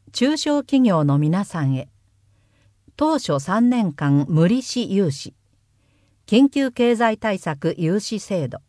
中小企業の皆さんへ、当初3年間無利子融資、緊急経済対策融資制度。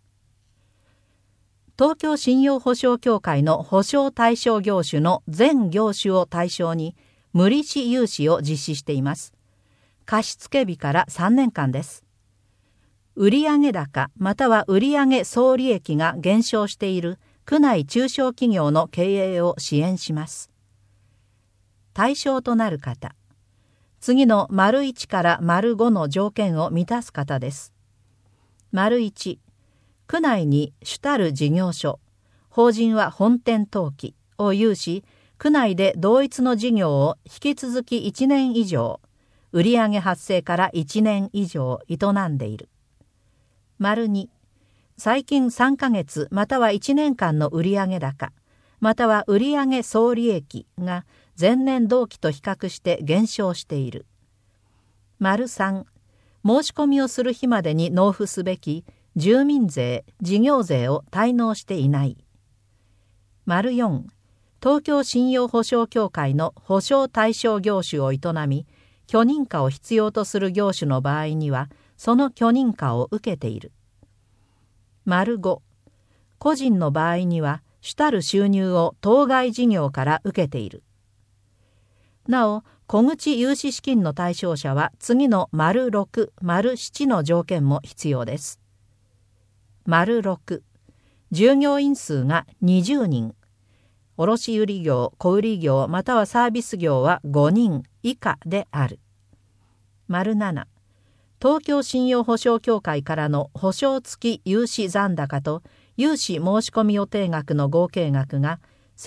東京信用保証協会の保証対象業種の全業種を対象に無利子融資を実施しています。貸付日から3年間です。売上高または売上総利益が減少している区内中小企業の経営を支援します。対象となる方、次の丸1から丸5の条件を満たす方です。丸1、区内に主たる事業所、法人は本店登記を有し、区内で同一の事業を引き続き1年以上、売上発生から1年以上営んでいる。丸2、最近3ヶ月または1年間の売上高、または売上総利益が前年同期と比較して減少している。丸3、申し込みをする日までに納付すべき住民税、事業税を滞納していない。丸4、東京信用保証協会の保証対象業種を営み、許認可を必要とする業種の場合には、その許認可を受けている。丸5、個人の場合には、主たる収入を当該事業から受けている。なお、小口融資資金の対象者は次の丸6、丸7の条件も必要です。丸6、従業員数が20人、卸売業、小売業またはサービス業は5人以下である。丸7、東京信用保証協会からの保証付き融資残高と融資申し込み予定額の合計額が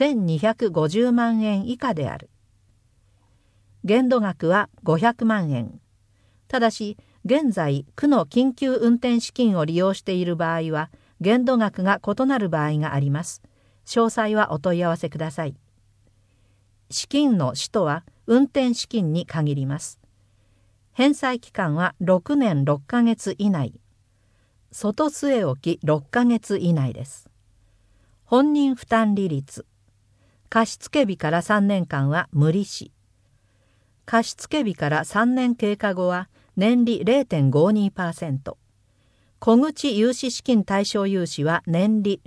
1250万円以下である。限度額は500万円。ただし、現在、区の緊急運転資金を利用している場合は、限度額が異なる場合があります。詳細はお問い合わせください。資金の使途は運転資金に限ります。返済期間は6年6ヶ月以内。外据え置き6ヶ月以内です。本人負担利率。貸付日から3年間は無利子。貸付日から3年経過後は年利 0.52%。小口融資資金対象融資は年利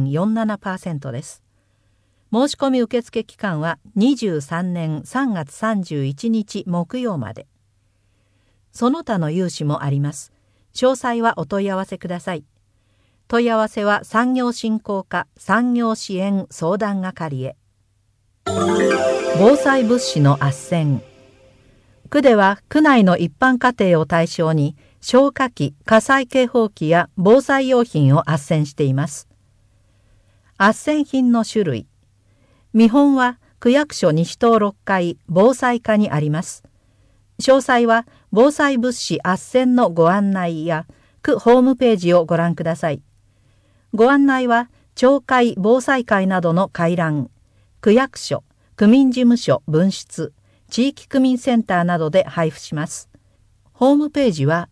0.47% です。申し込み受付期間は23年3月31日木曜まで。その他の融資もあります。詳細はお問い合わせください。問い合わせは産業振興課産業支援相談係へ。防災物資の斡旋。区では区内の一般家庭を対象に消火器、火災警報器や防災用品を斡旋しています。斡旋品の種類。見本は区役所西東6階防災課にあります。詳細は防災物資斡旋のご案内や区ホームページをご覧ください。ご案内は町会防災会などの回覧、区役所、区民事務所分室、地域区民センターなどで配布します。ホームページは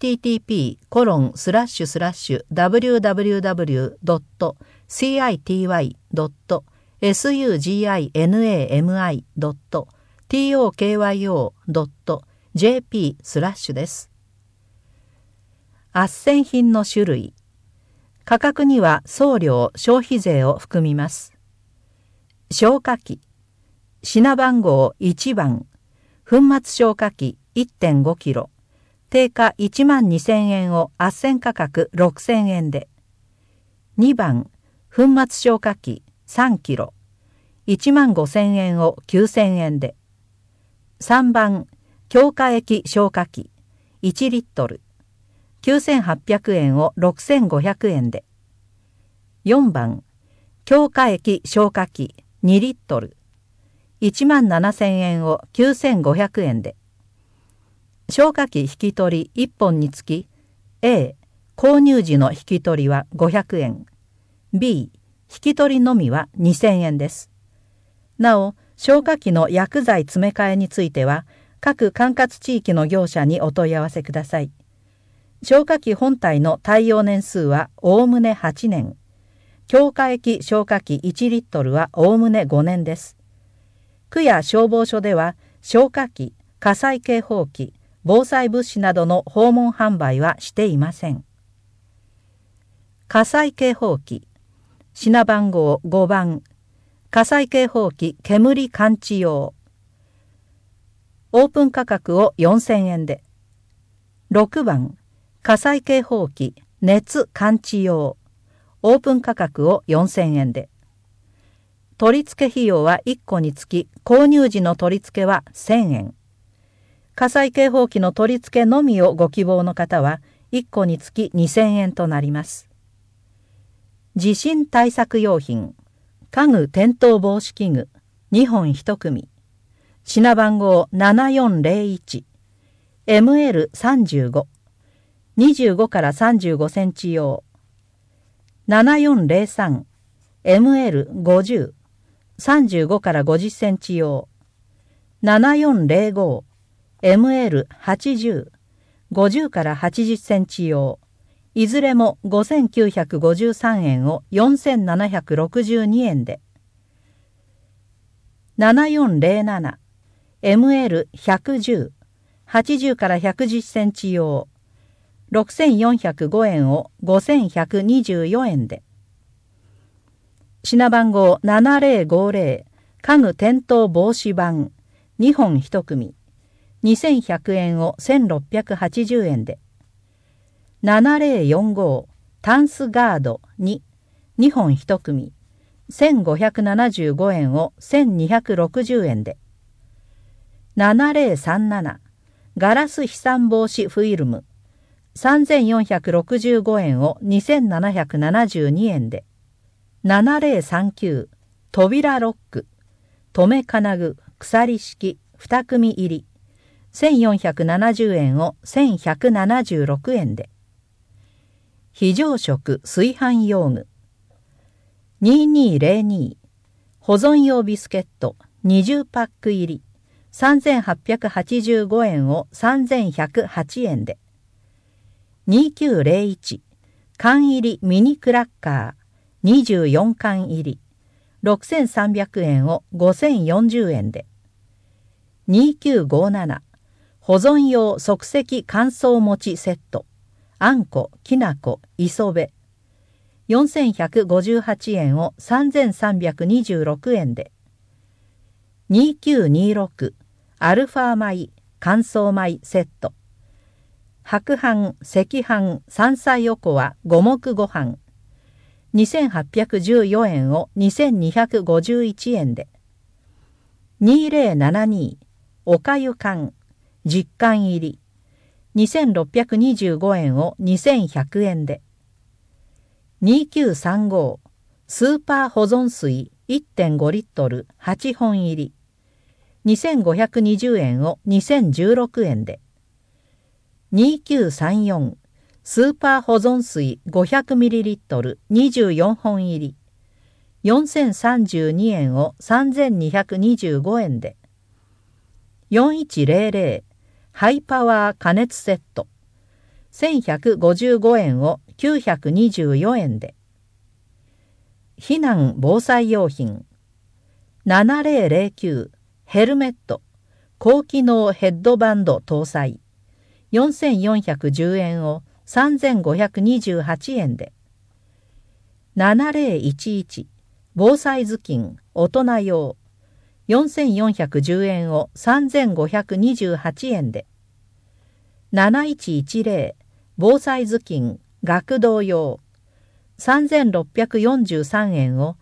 http://www.city.tokyo.jp/ です。斡旋品の種類。価格には送料、消費税を含みます。消火器。品番号1番、粉末消火器 1.5 キロ、定価12,000円を斡旋価格6,000円で。2番、粉末消火器3キロ、15,000円を9,000円で。3番、強化液消火器1リットル、9,800円を6,500円で。4番、強化液消火器2リットル、17,000円を9,500円で。消火器引き取り1本につき A、購入時の引き取りは500円、B、引き取りのみは2,000円です。なお、消火器の薬剤詰め替えについては、各管轄地域の業者にお問い合わせください。消火器本体の耐用年数はおおむね8年、強化液消火器1リットルはおおむね5年です。 区や消防署では消火器、火災警報器、防災物資などの訪問販売はしていません。火災警報器、品番号5番、火災警報器煙感知用。オープン価格を4000円で。6番、火災警報器熱感知用。オープン価格を4000円で。取り付け費用は1個につき、購入時の取り付けは1000円。火災警報器の取り付けのみをご希望の方は、1個につき2000円となります。地震対策用品、家具転倒防止器具、2本1組。品番号7401、ML35、25から35センチ用。7403、ML50、35から50センチ用。7405、ML80、50から80センチ用。いずれも5953円を4762円で。7407、ML110、80から110センチ用。6405円を5124円で。品番号7050、家具転倒防止板、2本1組。2100円を1680円で。7045、タンスガード2、2本1組。1575円を1260円で。7037、ガラス飛散防止フィルム、3465円を2772円で。7039、扉ロック、留め金具、鎖式、2組入り、1470円を1176円で。非常食炊飯用具、2202、保存用ビスケット、20パック入り、3885円を3108円で。2901、缶入りミニクラッカー、24缶入り、6300円を5040円で。2957、保存用即席乾燥餅セット、あんこ、きなこ、磯辺、4158円を3326円で。2926、アルファ米、乾燥米セット、白飯、赤飯、山菜おこわ、五目ご飯、2814円を2251円で。2072、おかゆ缶、10缶入り、2625円を2100円で。2935、スーパー保存水 1.5 リットル8本入り、2520円を2016円で。2934、スーパー保存水 500ml 24本入り、4032円を3225円で。4100、ハイパワー加熱セット、1155円を924円で。避難防災用品、7009、ヘルメット、高機能ヘッドバンド搭載、4410円を3528円で。7011、防災頭巾、大人用、4410円を3528円で。7110、防災頭巾、学童用、3643円を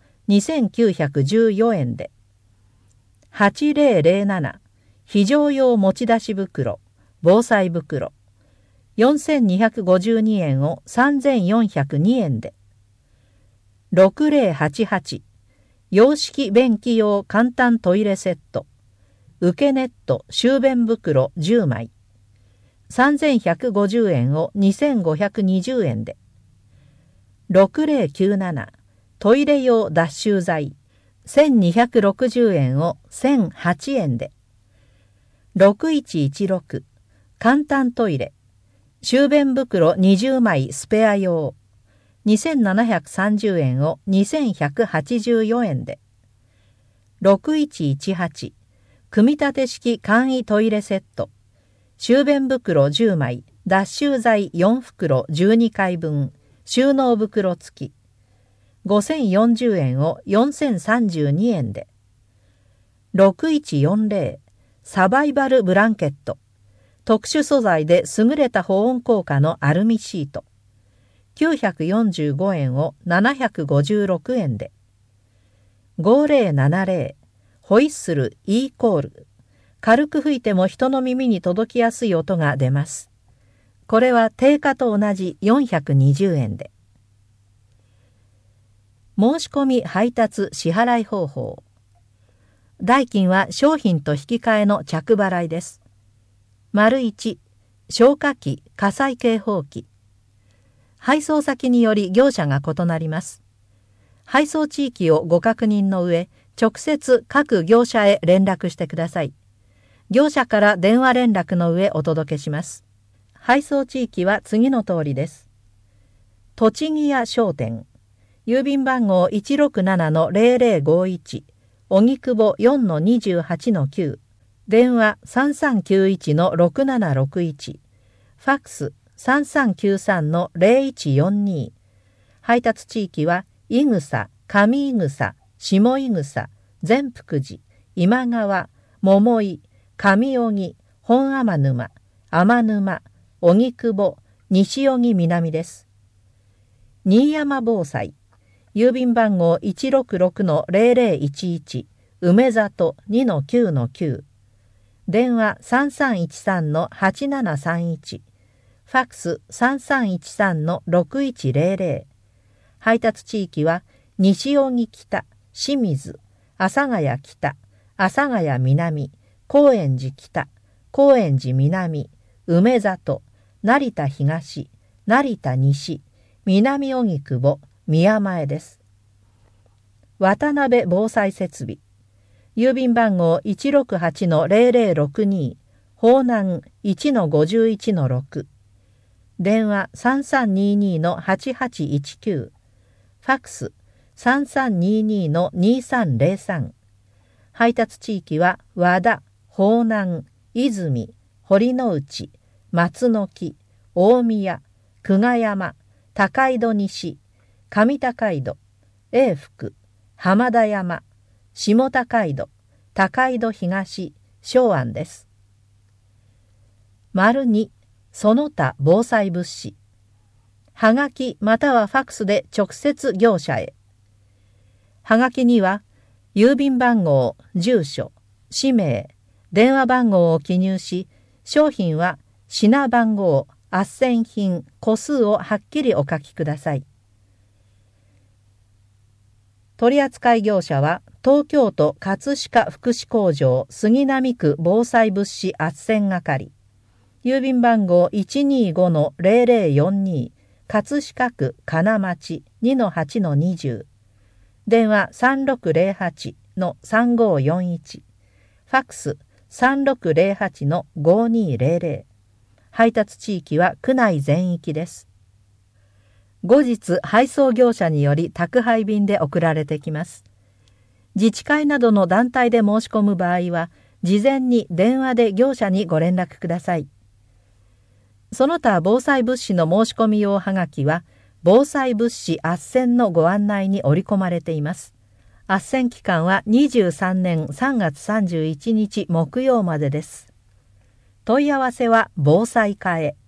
2914円で。8007、非常用持ち出し袋、防災袋、4252円を3402円で。6088、洋式便器用簡単トイレセット、受けネット終便袋10枚、3150円を2520円で。6097、トイレ用脱臭剤、1260円を1008円で。6116、簡単トイレ、終便袋20枚スペア用、2730円を2184円で。6118、 組み立て式簡易トイレセット、小便袋10枚、脱臭剤4袋12回分、収納袋付き、5040円を4032円で。6140サバイバルブランケット、特殊素材で優れた保温効果のアルミシート、945円を756円で。5070ホイッスル E コール、軽く吹いても人の耳に届きやすい音が出ます。これは定価と同じ420円で。申し込み配達支払い方法。代金は商品と引き換えの着払いです。1、消火器、火災警報器。配送先により業者が異なります。配送地域をご確認の上、直接各業者へ連絡してください。業者から電話連絡の上お届けします。配送地域は次の通りです。栃木屋商店、郵便番号 167-0051、荻窪 4-28-9、電話 3391-6761、ファックス 3393-0142。配達地域は伊草、上伊草、下伊草、善福寺、今川、桃井、上荻、本天沼、天沼、荻窪、西荻南です。新山防災、郵便番号 166-0011、梅里 2-9-9、電話 3313-8731、ファックス 3313-6100。配達地域は西荻北、清水、阿佐ヶ谷北、阿佐ヶ谷南、高円寺北、高円寺南、梅里、成田東、成田西、南荻窪、宮前です。渡辺防災設備、郵便番号 168-0062、方南 1-51-6、電話 3322-8819、ファックス 3322-2303。配達地域は和田、方南、泉、堀之内、松の木、大宮、久我山、高井戸西、上高井戸、永福、浜田山、下高井戸、高井戸東、松安です。2、その他防災物資。はがきまたはファックスで直接業者へ。はがきには、郵便番号、住所、氏名、電話番号を記入し、商品は品番号、斡旋品、個数をはっきりお書きください。取扱業者は東京都葛飾福祉工場杉並区防災物資斡旋係、郵便番号 125-0042、葛飾区金町 2-8-20、電話 3608-3541、ファックス 3608-5200。配達地域は区内全域です。後日配送業者により宅配便で送られてきます。自治会などの団体で申し込む場合は、事前に電話で業者にご連絡ください。その他防災物資の申し込み用はがきは、防災物資斡旋のご案内に織り込まれています。斡旋期間は23年3月31日木曜までです。問い合わせは防災課へ。